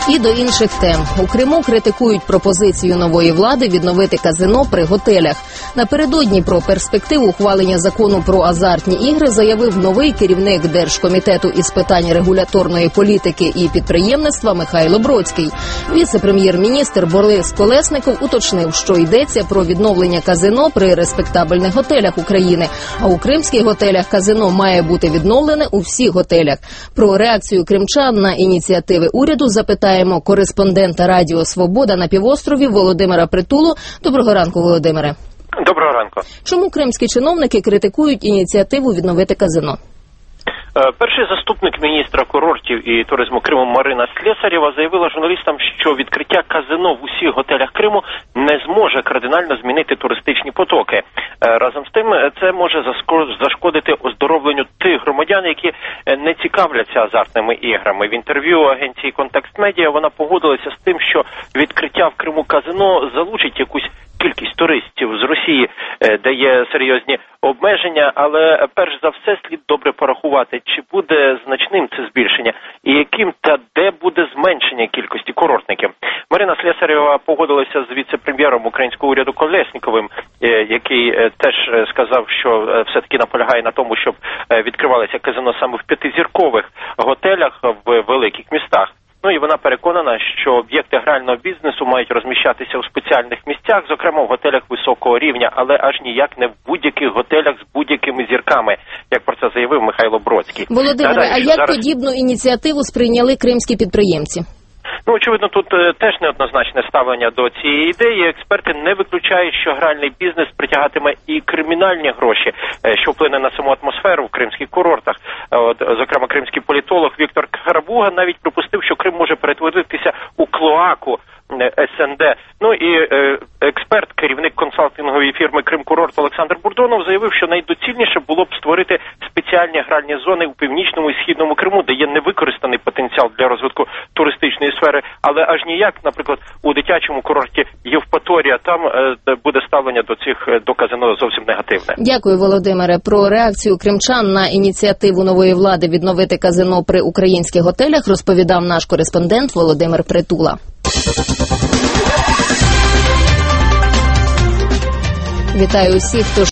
І до інших тем. У Криму критикують пропозицію нової влади відновити казино при готелях. Напередодні про перспективу ухвалення закону про азартні ігри заявив новий керівник Держкомітету із питань регуляторної політики і підприємництва Михайло Бродський. Віце-прем'єр-міністр Борис Колесников уточнив, що йдеться про відновлення казино при респектабельних готелях України. А у кримських готелях казино має бути відновлене у всіх готелях. Про реакцію кримчан на ініціативи уряду запитаємо кореспондента Радіо Свобода на півострові Володимира Притулу. Доброго ранку, Володимире. Доброго ранку. Чому кримські чиновники критикують ініціативу відновити казино? Перший заступник міністра курортів і туризму Криму Марина Слесарєва заявила журналістам, що відкриття казино в усіх готелях Криму не зможе кардинально змінити туристичні потоки. Разом з тим, це може зашкодити оздоровленню тих громадян, які не цікавляться азартними іграми. В інтерв'ю агенції «Контекст Медіа» вона погодилася з тим, що відкриття в Криму казино залучить якусь кількість туристів з Росії, де є серйозні обмеження, але перш за все слід добре порахувати, чи буде значним це збільшення і яким та де буде зменшення кількості курортників. Марина Слесарєва погодилася з віце-прем'єром українського уряду Колесніковим, який теж сказав, що все-таки наполягає на тому, щоб відкривалися казино саме в 5-зіркових готелях в великих містах. Ну і вона переконана, що об'єкти грального бізнесу мають розміщатися у спеціальних місцях, зокрема в готелях високого рівня, але аж ніяк не в будь-яких готелях з будь-якими зірками, як про це заявив Михайло Бродський. Володимире, а як подібну ініціативу сприйняли кримські підприємці? Ну, очевидно, тут теж неоднозначне ставлення до цієї ідеї. Експерти не виключають, що гральний бізнес притягатиме і кримінальні гроші, що вплине на саму атмосферу в кримських курортах. Зокрема, кримський політолог Віктор Карабуга навіть припустив, що Крим може перетворитися у клоаку СНД. Ну і експерт, керівник консалтингової фірми «Кримкурорт» Олександр Бурдонов заявив, що найдоцільніше було б створити спеціальні гральні зони у північному і східному Криму, де є невикористаний потенціал для розвитку туристичної сфери, але аж ніяк, наприклад, у дитячому курорті Євпаторія, там буде ставлення до казино зовсім негативне. Дякую, Володимире. Про реакцію кримчан на ініціативу нової влади відновити казино при українських готелях розповідав наш кореспондент Володимир Притула. Вітаю усіх, хто